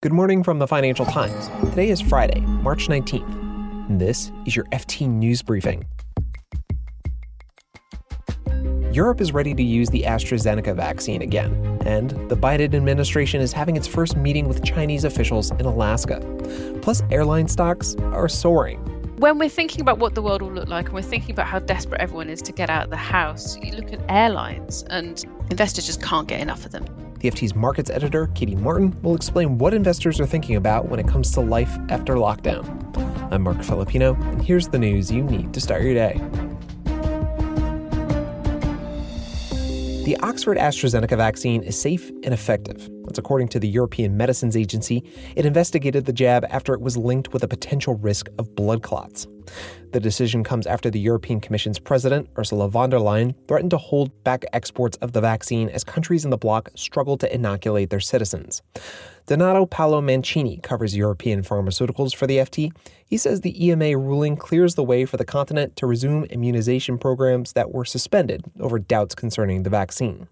Good morning from the Financial Times. Today is Friday, March 19th, and this is your FT News Briefing. Europe is ready to use the AstraZeneca vaccine again, and the Biden administration is having its first meeting with Chinese officials in Alaska. Plus, airline stocks are soaring. When we're thinking about what the world will look like and we're thinking about how desperate everyone is to get out of the house, you look at airlines and investors just can't get enough of them. The FT's markets editor, Katie Martin, will explain what investors are thinking about when it comes to life after lockdown. I'm Mark Filipino, and here's the news you need to start your day. The Oxford AstraZeneca vaccine is safe and effective. That's according to the European Medicines Agency. It investigated the jab after it was linked with a potential risk of blood clots. The decision comes after the European Commission's president, Ursula von der Leyen, threatened to hold back exports of the vaccine as countries in the bloc struggle to inoculate their citizens. Donato Paolo Mancini covers European pharmaceuticals for the FT. He says the EMA ruling clears the way for the continent to resume immunization programs that were suspended over doubts concerning the vaccine.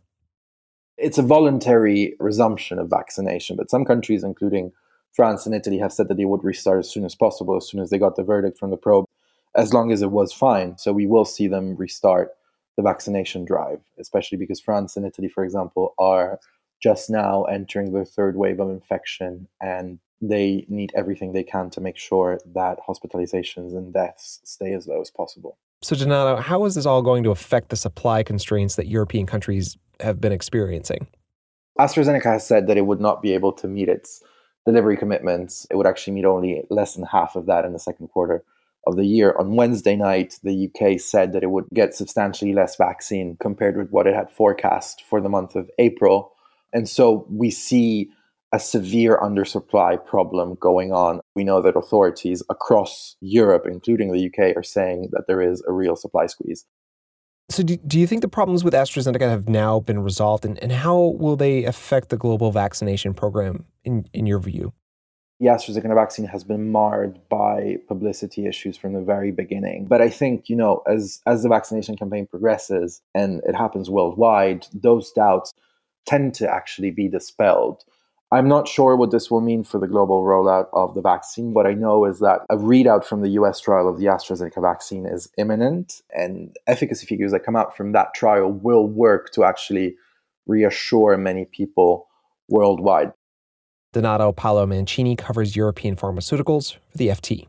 It's a voluntary resumption of vaccination, but some countries, including France and Italy, have said that they would restart as soon as possible, as soon as they got the verdict from the probe, as long as it was fine. So we will see them restart the vaccination drive, especially because France and Italy, for example, are just now entering their third wave of infection, and they need everything they can to make sure that hospitalizations and deaths stay as low as possible. So, Donato, how is this all going to affect the supply constraints that European countries have been experiencing? AstraZeneca has said that it would not be able to meet its delivery commitments. It would actually meet only less than half of that in the second quarter of the year. On Wednesday night, the UK said that it would get substantially less vaccine compared with what it had forecast for the month of April. And so we see a severe undersupply problem going on. We know that authorities across Europe, including the UK, are saying that there is a real supply squeeze. So do you think the problems with AstraZeneca have now been resolved, and how will they affect the global vaccination program in your view? The AstraZeneca vaccine has been marred by publicity issues from the very beginning. But I think, as the vaccination campaign progresses, and it happens worldwide, those doubts tend to actually be dispelled. I'm not sure what this will mean for the global rollout of the vaccine. What I know is that a readout from the US trial of the AstraZeneca vaccine is imminent, and efficacy figures that come out from that trial will work to actually reassure many people worldwide. Donato Paolo Mancini covers European pharmaceuticals for the FT.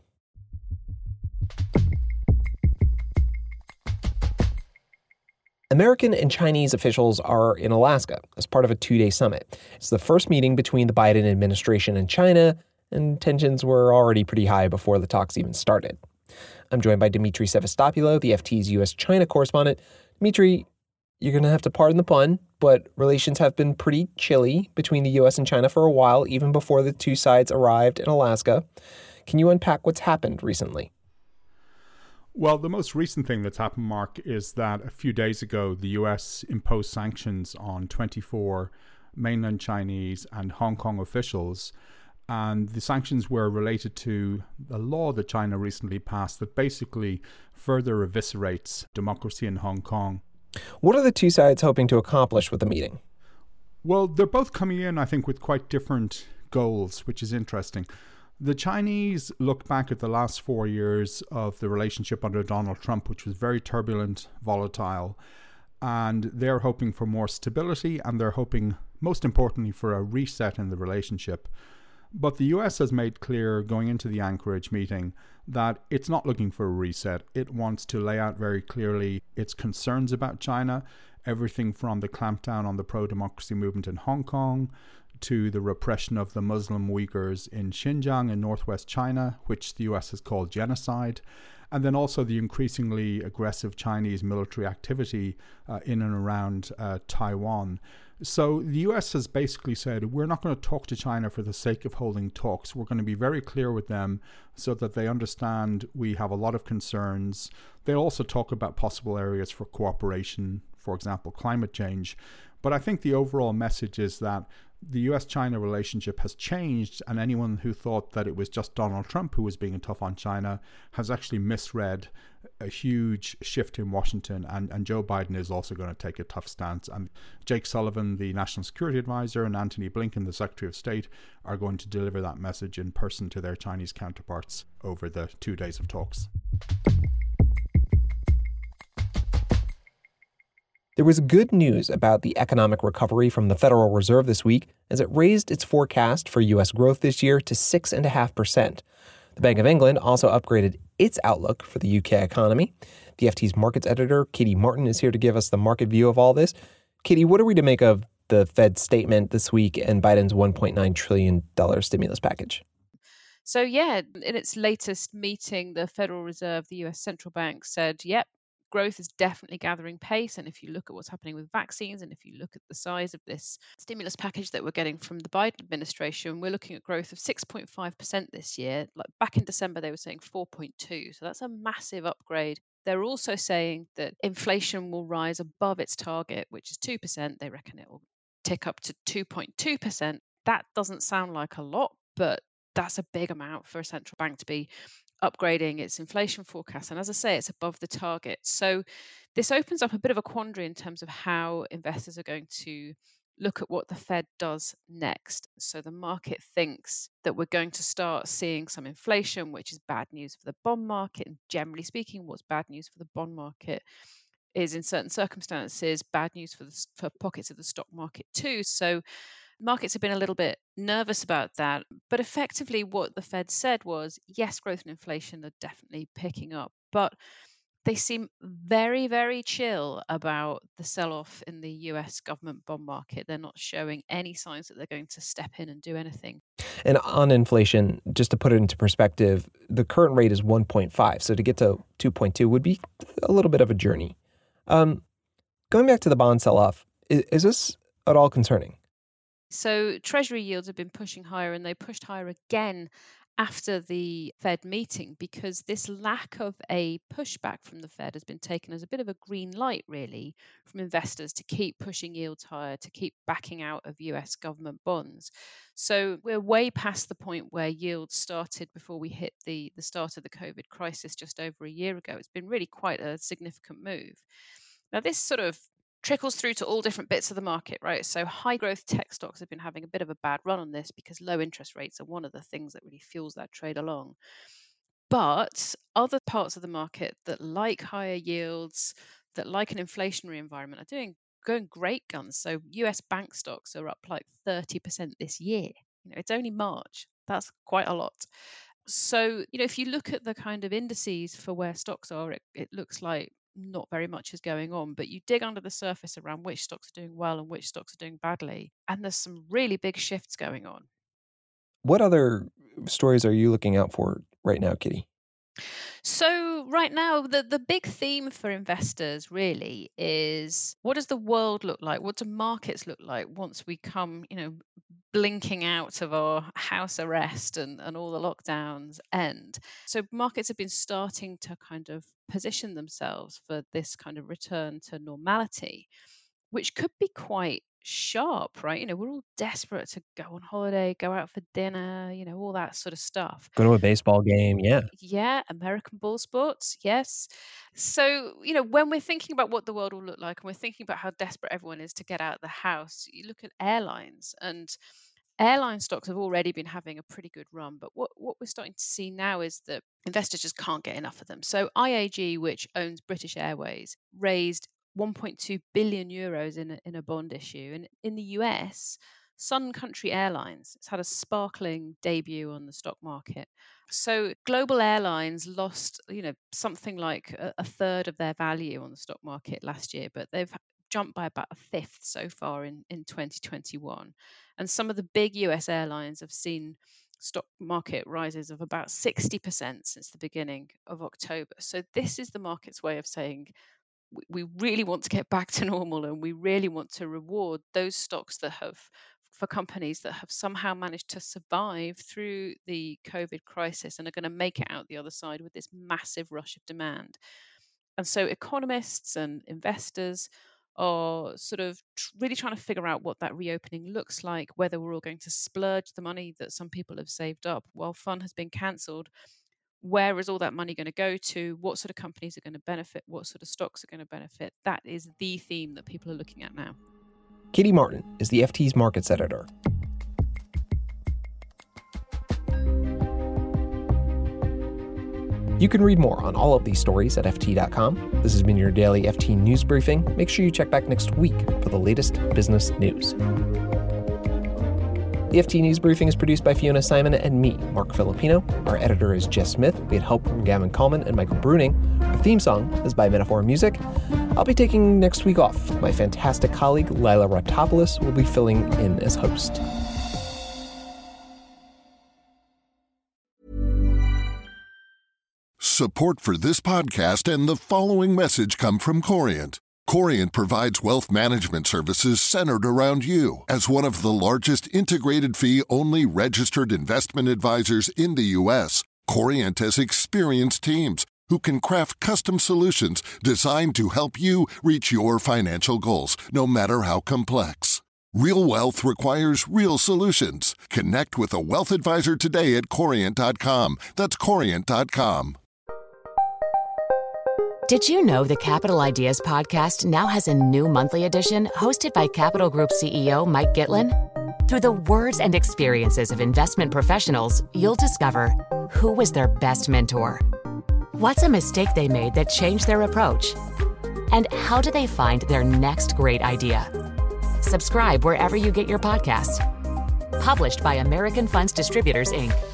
American and Chinese officials are in Alaska as part of a two-day summit. It's the first meeting between the Biden administration and China, and tensions were already pretty high before the talks even started. I'm joined by Dmitry Sevastopoulos, the FT's U.S.-China correspondent. Dmitry, you're going to have to pardon the pun, but relations have been pretty chilly between the U.S. and China for a while, even before the two sides arrived in Alaska. Can you unpack what's happened recently? Well, the most recent thing that's happened, Mark, is that a few days ago, the US imposed sanctions on 24 mainland Chinese and Hong Kong officials. And the sanctions were related to a law that China recently passed that basically further eviscerates democracy in Hong Kong. What are the two sides hoping to accomplish with the meeting? Well, they're both coming in, I think, with quite different goals, which is interesting. The Chinese look back at the last 4 years of the relationship under Donald Trump, which was very turbulent, volatile, and they're hoping for more stability, and they're hoping, most importantly, for a reset in the relationship. But the US has made clear going into the Anchorage meeting that it's not looking for a reset. It wants to lay out very clearly its concerns about China, everything from the clampdown on the pro-democracy movement in Hong Kong to the repression of the Muslim Uyghurs in Xinjiang in northwest China, which the US has called genocide, and then also the increasingly aggressive Chinese military activity in and around Taiwan. So the US has basically said, we're not going to talk to China for the sake of holding talks. We're going to be very clear with them so that they understand we have a lot of concerns. They'll also talk about possible areas for cooperation, for example, climate change. But I think the overall message is that the US-China relationship has changed, and anyone who thought that it was just Donald Trump who was being tough on China has actually misread a huge shift in Washington, and Joe Biden is also going to take a tough stance. And Jake Sullivan, the National Security Advisor, and Antony Blinken, the Secretary of State, are going to deliver that message in person to their Chinese counterparts over the 2 days of talks. There was good news about the economic recovery from the Federal Reserve this week as it raised its forecast for U.S. growth this year to 6.5%. The Bank of England also upgraded its outlook for the U.K. economy. The FT's markets editor, Katie Martin, is here to give us the market view of all this. Katie, what are we to make of the Fed's statement this week and Biden's $1.9 trillion stimulus package? So, in its latest meeting, the Federal Reserve, the US central bank, said, yep, growth is definitely gathering pace. And if you look at what's happening with vaccines, and if you look at the size of this stimulus package that we're getting from the Biden administration, we're looking at growth of 6.5% this year. Like back in December, they were saying 4.2. So that's a massive upgrade. They're also saying that inflation will rise above its target, which is 2%. They reckon it will tick up to 2.2%. That doesn't sound like a lot, but that's a big amount for a central bank to be upgrading its inflation forecast. And as I say, it's above the target. So this opens up a bit of a quandary in terms of how investors are going to look at what the Fed does next. So the market thinks that we're going to start seeing some inflation, which is bad news for the bond market. And generally speaking, what's bad news for the bond market is in certain circumstances bad news for pockets of the stock market too. So markets have been a little bit nervous about that. But effectively, what the Fed said was, yes, growth and inflation are definitely picking up, but they seem very, very chill about the sell-off in the US government bond market. They're not showing any signs that they're going to step in and do anything. And on inflation, just to put it into perspective, the current rate is 1.5. So to get to 2.2 would be a little bit of a journey. Going back to the bond sell-off, is this at all concerning? So Treasury yields have been pushing higher, and they pushed higher again after the Fed meeting, because this lack of a pushback from the Fed has been taken as a bit of a green light, really, from investors to keep pushing yields higher, to keep backing out of US government bonds. So we're way past the point where yields started before we hit the start of the COVID crisis just over a year ago. It's been really quite a significant move. Now, this sort of trickles through to all different bits of the market, right? So high growth tech stocks have been having a bit of a bad run on this because low interest rates are one of the things that really fuels that trade along. But other parts of the market that like higher yields, that like an inflationary environment, are going great guns. So US bank stocks are up like 30% this year. It's only March. That's quite a lot. So, if you look at the kind of indices for where stocks are, it looks like not very much is going on, but you dig under the surface around which stocks are doing well and which stocks are doing badly, and there's some really big shifts going on. What other stories are you looking out for right now, Kitty? So right now, the big theme for investors really is, what does the world look like? What do markets look like once we come, blinking out of our house arrest and all the lockdowns end? So markets have been starting to kind of position themselves for this kind of return to normality, which could be quite sharp, right? We're all desperate to go on holiday, go out for dinner, all that sort of stuff. Go to a baseball game, yeah. Yeah, American ball sports, yes. So, when we're thinking about what the world will look like, and we're thinking about how desperate everyone is to get out of the house, you look at airlines, and airline stocks have already been having a pretty good run. But what we're starting to see now is that investors just can't get enough of them. So IAG, which owns British Airways, raised 1.2 billion euros in a bond issue. And in the US, Sun Country Airlines has had a sparkling debut on the stock market. So global airlines lost, something like a third of their value on the stock market last year, but they've jumped by about a fifth so far in 2021. And some of the big US airlines have seen stock market rises of about 60% since the beginning of October. So this is the market's way of saying, we really want to get back to normal, and we really want to reward those stocks for companies that have somehow managed to survive through the COVID crisis and are going to make it out the other side with this massive rush of demand. And so economists and investors are sort of really trying to figure out what that reopening looks like, whether we're all going to splurge the money that some people have saved up while fun has been cancelled. Where is all that money going to go to? What sort of companies are going to benefit? What sort of stocks are going to benefit? That is the theme that people are looking at now. Katie Martin is the FT's markets editor. You can read more on all of these stories at FT.com. This has been your daily FT News Briefing. Make sure you check back next week for the latest business news. The FT News Briefing is produced by Fiona Simon and me, Mark Filipino. Our editor is Jess Smith. We had help from Gavin Coleman and Michael Bruning. Our theme song is by Metaphor Music. I'll be taking next week off. My fantastic colleague, Lila Raptopoulos, will be filling in as host. Support for this podcast and the following message come from Corient. Corient provides wealth management services centered around you. As one of the largest integrated fee-only registered investment advisors in the U.S., Corient has experienced teams who can craft custom solutions designed to help you reach your financial goals, no matter how complex. Real wealth requires real solutions. Connect with a wealth advisor today at Corient.com. That's Corient.com. Did you know the Capital Ideas podcast now has a new monthly edition hosted by Capital Group CEO Mike Gitlin? Through the words and experiences of investment professionals, you'll discover who was their best mentor, what's a mistake they made that changed their approach, and how do they find their next great idea. Subscribe wherever you get your podcasts. Published by American Funds Distributors, Inc.